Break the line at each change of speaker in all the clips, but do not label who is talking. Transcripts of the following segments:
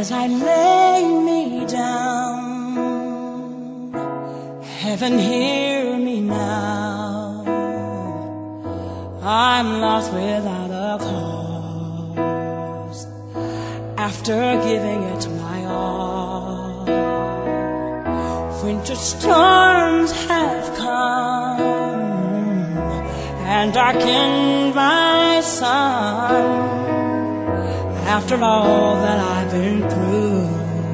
as I lay me down. Heaven, hear me now. I'm lost without a cause after giving it my all. Winter storms have come and darkened my sun. After all that I've been through,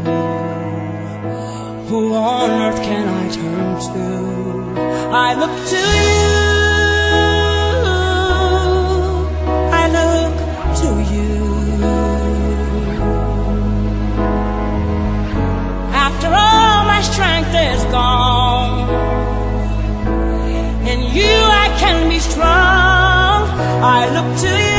who on earth can I turn to? I look to you, I look to you. After all my strength is gone, in you I can be strong. I look to you.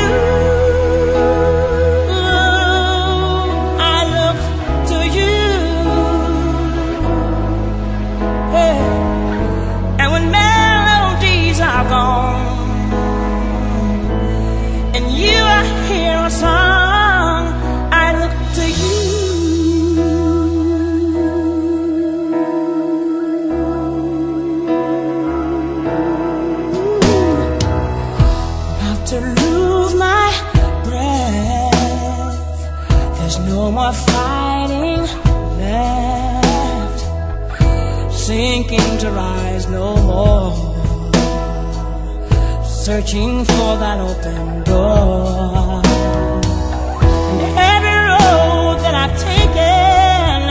To lose my breath, there's no more fighting left, sinking to rise no more, searching for that open door. And every road that I've taken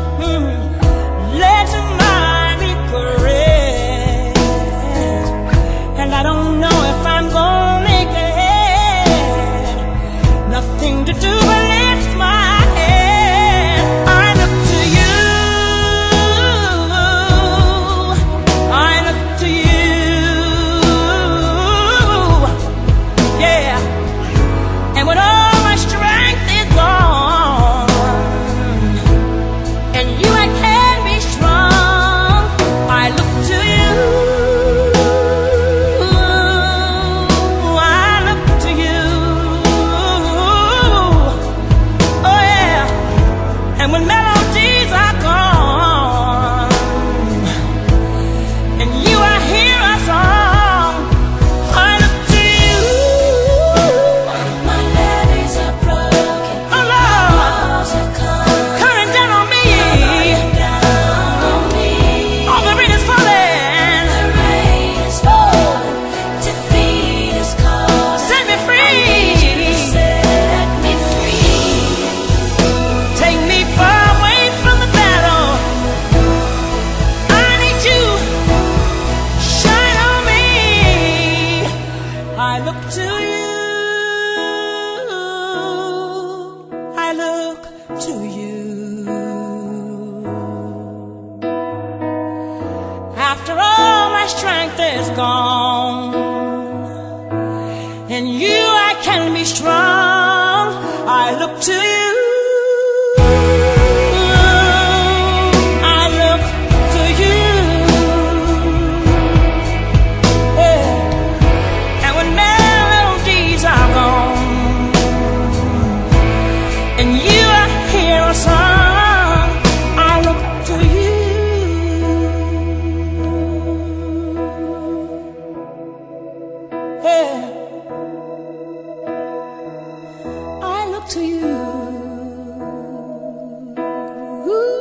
led to my regret, and I don't know if I'm going to do but lift my head. I look to you, I look to you, yeah. And when all my strength is gone, and you I can be strong, I look to you. And when melodies are gone, and you I hear a song, I look to you.
My levees are broken,
oh Lord,
walls have come,
coming down on me, all the rain is falling,
defeat is calling.
Set me free,
set me free.
take me far away from the battle. I need you, shine on me. I look to you, I look to you. After all my strength is gone, in you I can be strong. I look to you. And you I hear a song, I look to you, yeah. I look to you. Ooh.